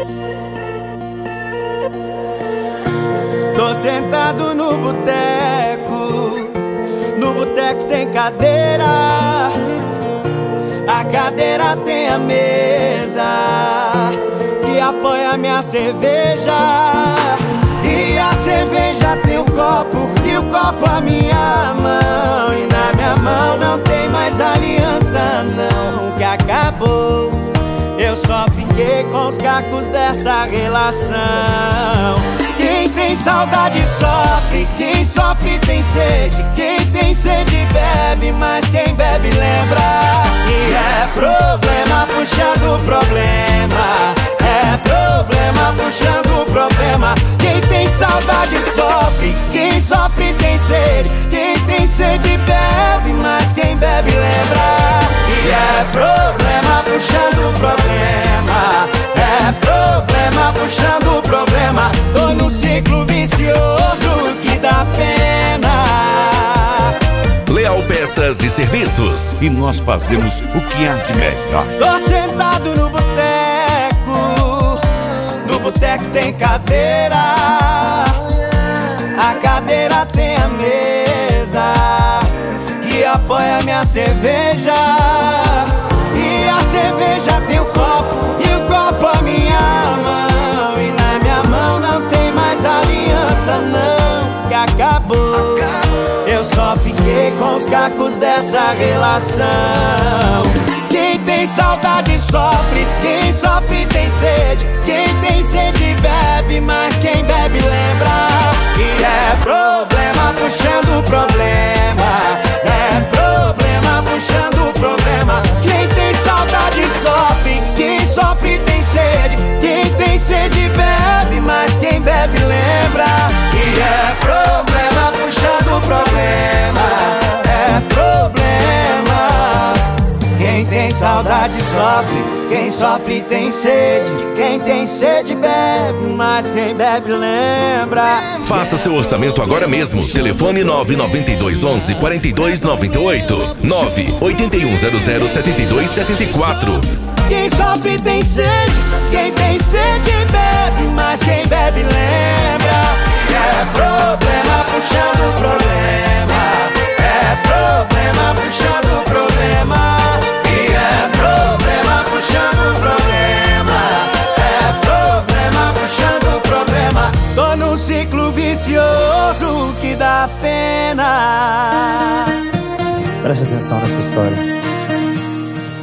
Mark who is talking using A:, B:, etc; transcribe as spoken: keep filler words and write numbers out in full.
A: Tô sentado no boteco, no boteco tem cadeira, a cadeira tem a mesa que apoia minha cerveja, e a cerveja tem o copo, e o copo a minha mão, e na minha mão não tem mais aliança não, que acabou. Eu só fiquei com os cacos dessa relação. Quem tem saudade sofre, quem sofre tem sede, quem tem sede bebe, mas quem bebe lembra. E é problema puxando problema, é problema puxando problema. Quem tem saudade sofre, quem sofre tem sede, quem tem sede bebe, mas quem bebe lembra. E é problema puxando problema, é problema puxando problema. Tô num ciclo vicioso que dá pena.
B: Leal Peças e Serviços, e nós fazemos o que há de melhor.
A: Tô sentado no boteco, no boteco tem cadeira, a cadeira tem a mesa que apoia minha cerveja, e a cerveja tem o copo, e o copo a minha mão, e na minha mão não tem mais aliança não, que acabou. Eu só fiquei com os cacos dessa relação. Quem tem saudade sofre, quem sofre tem sede, quem tem sede bebe, mas quem bebe lembra. E é problema puxando problema, é problema puxando problema. Quem tem saudade sofre, quem sofre tem sede, quem tem sede bebe, mas quem bebe lembra. E é problema puxando problema, é problema. Quem tem saudade sofre, quem sofre tem sede, quem tem sede bebe, mas quem bebe lembra.
B: Faça seu orçamento agora mesmo. Telefone nove nove dois onze, quatro dois nove oito, nove oito um zero zero sete dois sete quatro.
A: Quem sofre tem sede, quem tem sede bebe, mas quem bebe lembra. É problema puxando problema, é problema puxando problema. E é problema puxando problema, é problema puxando problema. Tô num ciclo vicioso que dá pena.
C: Preste atenção nessa história.